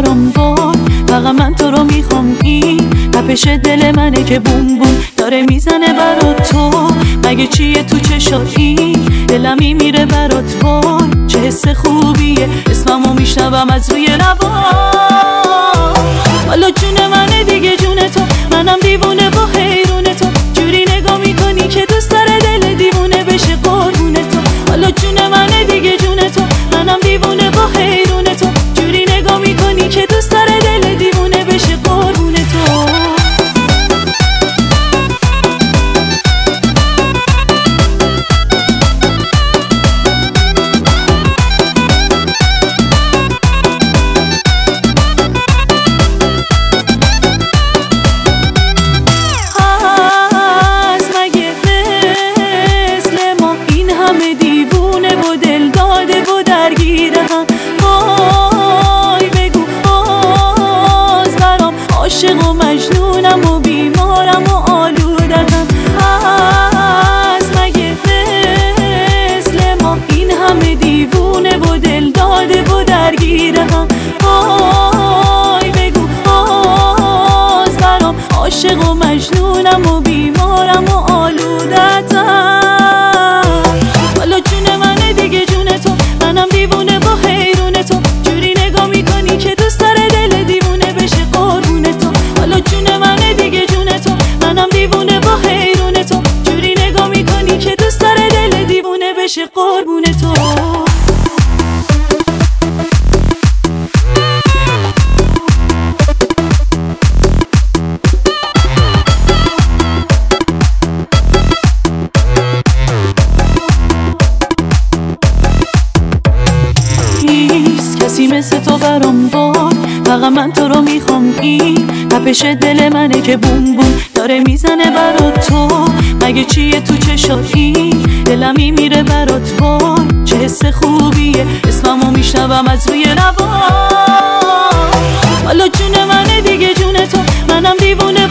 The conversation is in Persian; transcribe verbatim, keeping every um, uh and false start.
برام وای، فقط من تو رو میخوام. این تپش دل منه که بوم بوم داره میزنه برات تو. مگه چیه تو چشاتی دلمی میره برات وای، چه حس خوبیه اسممو میشنوم از روی لبا. حالا جون منه دیگه جون تو، منم دیوونه با حیرون تو. جوری نگاه میکنی که دوست داره دل دیوونه بشه قربون تو. حالا جون منه دیگه جون تو، منم دیوونه با حیرون تو. جوری نگاه میکنی که دوست داره دل دیوونه بشه قربون تو. عاشق و مجنونم و بیمارم و آلودم. هست مگه مثل ما این همه دیوونه و دل داده و درگیرم؟ وای بگو باز برام عاشق و مجنونم و بیمارم و آلودتم. حالا جون منه دیگه جون تو، منم دیوونه با حیرون تو. جوری نگاه میکنی که دوست داره دل دیوونه بشه قربون تو. حالا جون منه دیگه جون تو، منم دیوونه با حیرون تو. جوری نگاه میکنی که دوست داره دل دیوونه بشه قربون تو. کسی مثل تو برام وای، فقط من تو رو میخوام. این تپش دل منه که بوم بوم داره میزنه برات تو. مگه چیه تو چشاتی دلمی میره برات وای، چه حس خوبیه اسممو میشنوم از روی لبا. حالا جون منه دیگه جون تو، منم دیوونه